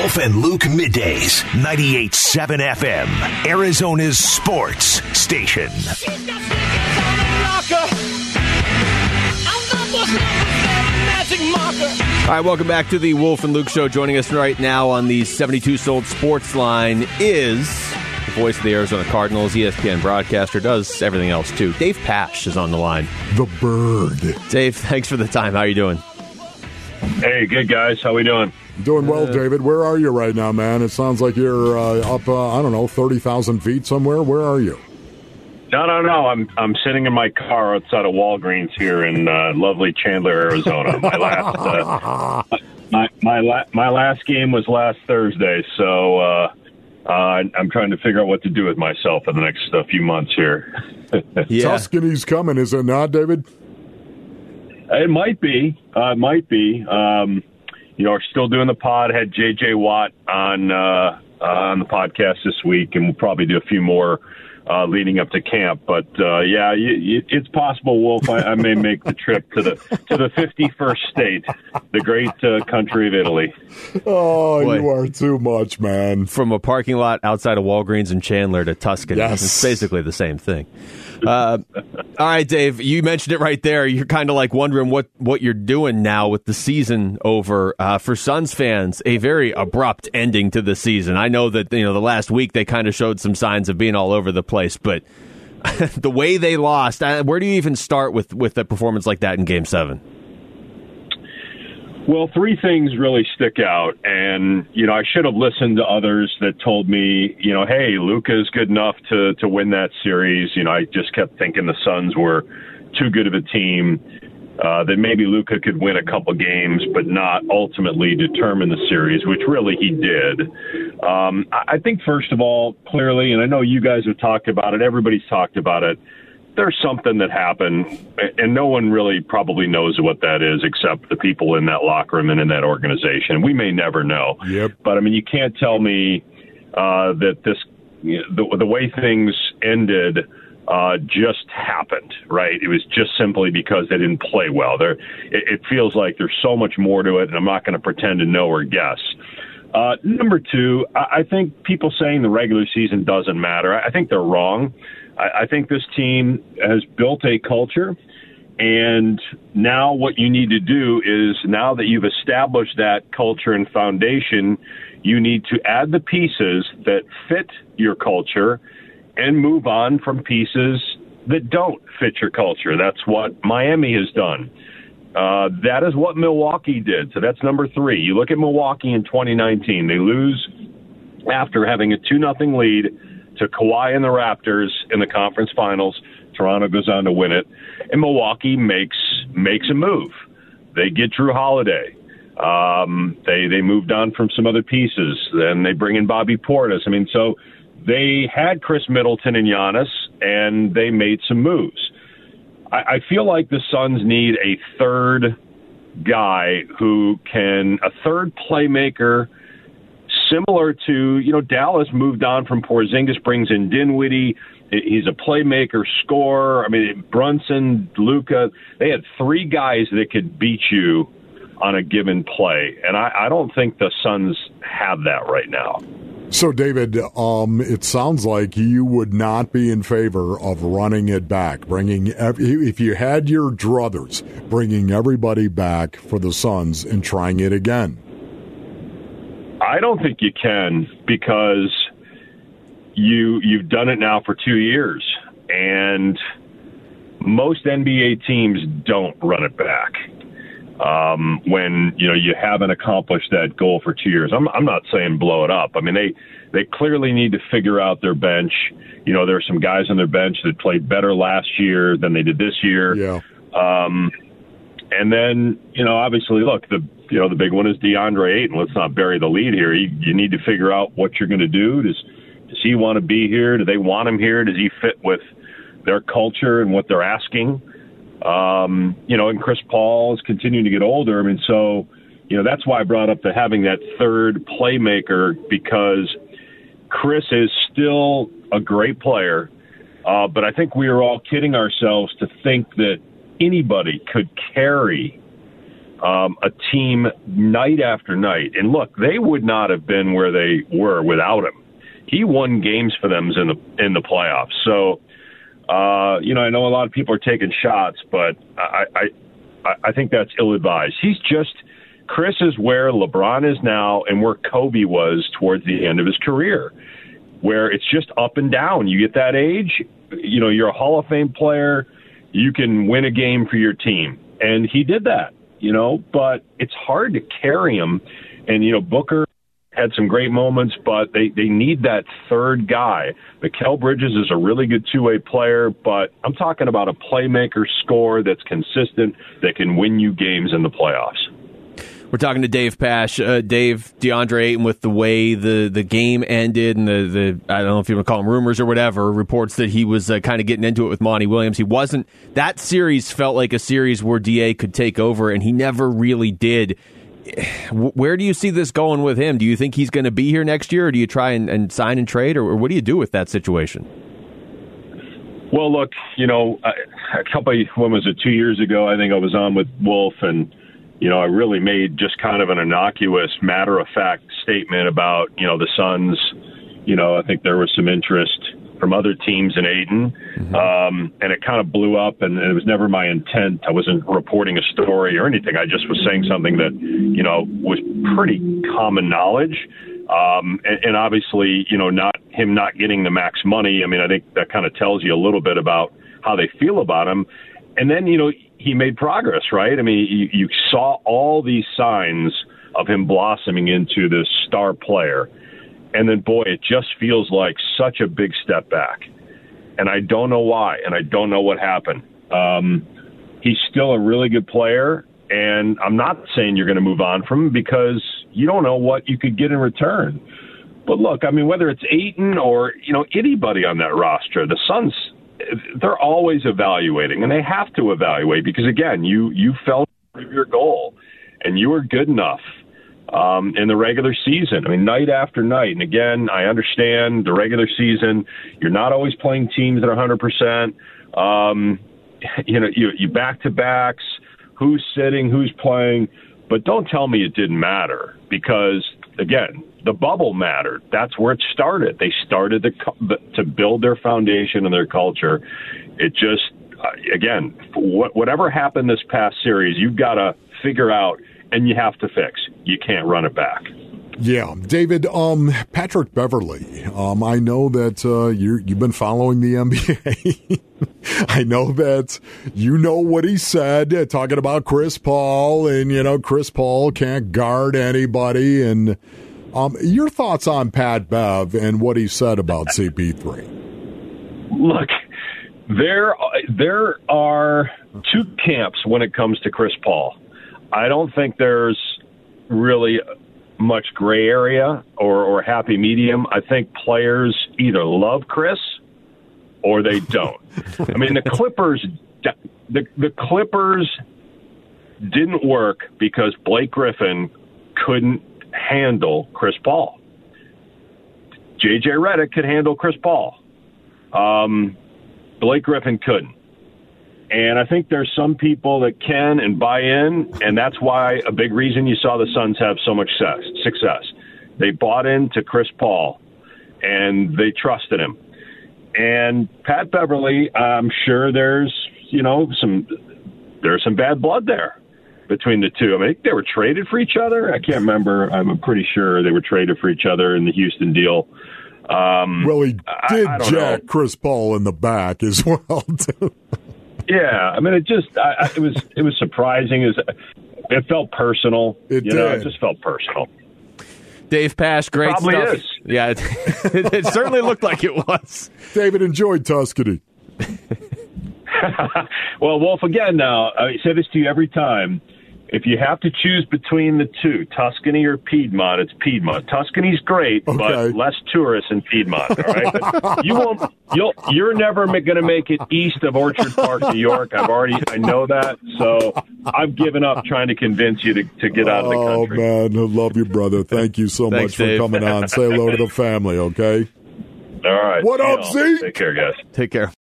Wolf and Luke Middays, 98.7 FM, Arizona's sports station. All right, welcome back to the Wolf and Luke Show. Joining us right now on the 72 Sold Sports Line is the voice of the Arizona Cardinals, ESPN broadcaster, does everything else too. Dave Pasch is on the line. The Bird. Dave, thanks for the time. How are you doing? Hey, good guys. How we doing? Doing well, David. Where are you right now, man? It sounds like you're up, 30,000 feet somewhere. Where are you? No. I'm sitting in my car outside of Walgreens here in lovely Chandler, Arizona. My last game was last Thursday, so I'm trying to figure out what to do with myself for the next few months here. Yeah. Tuscany's coming, is it not, David? It might be. We're still doing the pod. Had J.J. Watt on the podcast this week, and we'll probably do a few more leading up to camp. But it's possible, Wolf. I may make the trip to the 51st state, the great country of Italy. Oh, Boy. You are too much, man. From a parking lot outside of Walgreens in Chandler to Tuscany. Yes. It's basically the same thing. All right, Dave, you mentioned it right there. You're kind of like wondering what you're doing now with the season over. For Suns fans, a very abrupt ending to the season. I know that the last week they kind of showed some signs of being all over the place, but the way they lost, where do you even start with a performance like that in Game 7? Well, three things really stick out, and I should have listened to others that told me, hey, Luka's good enough to win that series. I just kept thinking the Suns were too good of a team, that maybe Luka could win a couple games, but not ultimately determine the series, which really he did. I think, first of all, clearly, and I know you guys have talked about it, everybody's talked about it, there's something that happened, and no one really probably knows what that is except the people in that locker room and in that organization. We may never know. Yep. But, you can't tell me that this, the way things ended just happened, right? It was just simply because they didn't play well. It feels like there's so much more to it, and I'm not going to pretend to know or guess. Number two, I think people saying the regular season doesn't matter, I think they're wrong. I think this team has built a culture, and now what you need to do is, now that you've established that culture and foundation, you need to add the pieces that fit your culture and move on from pieces that don't fit your culture. That's what Miami has done. That is what Milwaukee did. So that's number three. You look at Milwaukee in 2019. They lose after having a 2-0 lead to Kawhi and the Raptors in the conference finals. Toronto goes on to win it, and Milwaukee makes a move. They get Drew Holiday. They moved on from some other pieces. Then they bring in Bobby Portis. So they had Chris Middleton and Giannis, and they made some moves. I feel like the Suns need a third guy a third playmaker, similar to, Dallas moved on from Porzingis, brings in Dinwiddie. He's a playmaker, scorer. Brunson, Luka, they had three guys that could beat you on a given play. And I don't think the Suns have that right now. So, David, it sounds like you would not be in favor of running it back, if you had your druthers, bringing everybody back for the Suns and trying it again. I don't think you can, because you've done it now for 2 years, and most NBA teams don't run it back when you haven't accomplished that goal for 2 years. I'm not saying blow it up. They clearly need to figure out their bench. There are some guys on their bench that played better last year than they did this year. Yeah. And then obviously, look, the big one is DeAndre Ayton. Let's not bury the lead here. You need to figure out what you're going to do. Does he want to be here? Do they want him here? Does he fit with their culture and what they're asking? And Chris Paul is continuing to get older. So that's why I brought up having that third playmaker, because Chris is still a great player. But I think we are all kidding ourselves to think that anybody could carry a team night after night. And look, they would not have been where they were without him. He won games for them in the playoffs. So, I know a lot of people are taking shots, but I think that's ill-advised. Chris is where LeBron is now and where Kobe was towards the end of his career, where it's just up and down. You get that age, you're a Hall of Fame player, you can win a game for your team. And he did that, but it's hard to carry him. And, Booker had some great moments, but they need that third guy. Mikal Bridges is a really good two-way player, but I'm talking about a playmaker scorer that's consistent, that can win you games in the playoffs. We're talking to Dave Pasch. Dave, DeAndre Ayton, with the way the game ended and the I don't know if you want to call them rumors or whatever, reports that he was kind of getting into it with Monty Williams. He wasn't. That series felt like a series where DA could take over, and he never really did. Where do you see this going with him? Do you think he's going to be here next year, or do you try and sign and trade, or what do you do with that situation? Well, look, a couple of, when was it, 2 years ago, I think I was on with Wolf, and, I really made just kind of an innocuous, matter-of-fact statement about, the Suns. I think there was some interest from other teams in Ayton, and it kind of blew up, and it was never my intent. I wasn't reporting a story or anything. I just was saying something that, was pretty common knowledge. And obviously, not getting the max money. I mean, I think that kind of tells you a little bit about how they feel about him. And then, he made progress, right? I mean, you saw all these signs of him blossoming into this star player. And then, boy, it just feels like such a big step back. And I don't know why, and I don't know what happened. He's still a really good player, and I'm not saying you're going to move on from him because you don't know what you could get in return. But look, I mean, whether it's Ayton or, anybody on that roster, the Suns, they're always evaluating, and they have to evaluate because, again, you fell short of your goal, and you were good enough in the regular season. I mean, night after night. And again, I understand the regular season, you're not always playing teams that are 100%. You back-to-backs, who's sitting, who's playing. But don't tell me it didn't matter because, again, the bubble mattered. That's where it started. They started to build their foundation and their culture. It just, again, whatever happened this past series, you've got to figure out and you have to fix. You can't run it back. Yeah, David, Patrick Beverley, I know that you've been following the NBA. I know that you know what he said, talking about Chris Paul, and, Chris Paul can't guard anybody. And your thoughts on Pat Bev and what he said about CP3? Look, there are two camps when it comes to Chris Paul. I don't think there's really much gray area or happy medium. I think players either love Chris or they don't. I mean, the Clippers didn't work because Blake Griffin couldn't handle Chris Paul. J.J. Redick could handle Chris Paul. Blake Griffin couldn't. And I think there's some people that can and buy in, and that's why a big reason you saw the Suns have so much success. They bought into Chris Paul, and they trusted him. And Pat Beverley, I'm sure there's some bad blood there between the two. I mean, I think they were traded for each other. I can't remember. I'm pretty sure they were traded for each other in the Houston deal. Well, he did jack Chris Paul in the back as well, too. Yeah, I mean, it was surprising. It felt personal. It just felt personal. Dave Pasch, great Probably stuff. Is. Yeah, it certainly looked like it was. David enjoyed Tuscany. Well, Wolf, again now, I say this to you every time. If you have to choose between the two, Tuscany or Piedmont, it's Piedmont. Tuscany's great, but less tourists in Piedmont. All right, but you're never going to make it east of Orchard Park, New York. I know that, so I've given up trying to convince you to get out of the country. Oh man, I love you, brother. Thank you so much for coming on. Say hello to the family, okay? All right. What up, Zeke? Take care, guys. Take care.